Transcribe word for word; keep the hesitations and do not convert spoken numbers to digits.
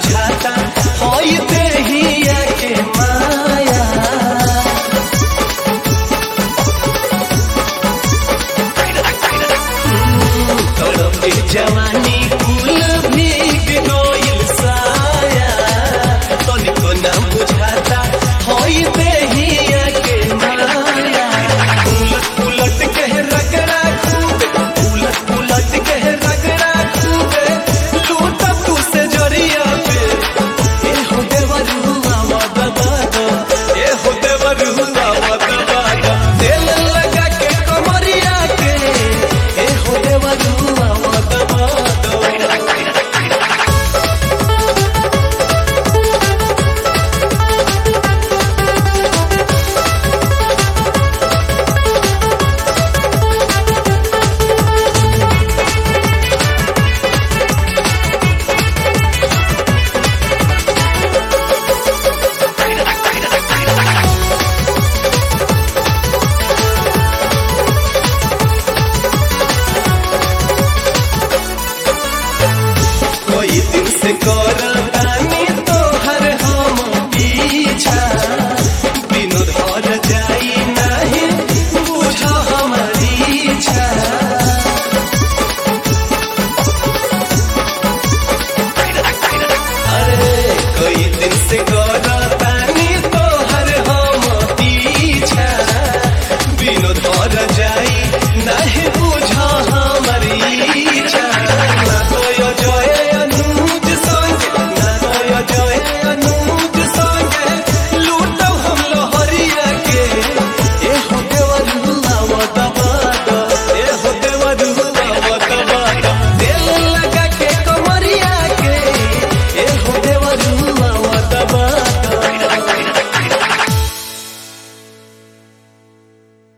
बुझाता होई देहिया के माया तड़पे जवानी कुल भीग गइल साया तनिको ना बुझाता होई देहिया के माया उलट उलट के रगड़ा खूब उलट उलट के रगड़ा खूब लूटा तू से जरिया पे ए हो देवरुआ मदबादा ए हो देवरुआ मदबादा दिल लगा के कमरिया के ए हो देवरुआ मदबादा कोई दिन से करतानी तोहर हम पीछा बिनु धर जाई नहीं बुझ हमारी इच्छा अरे कोई दिन से कर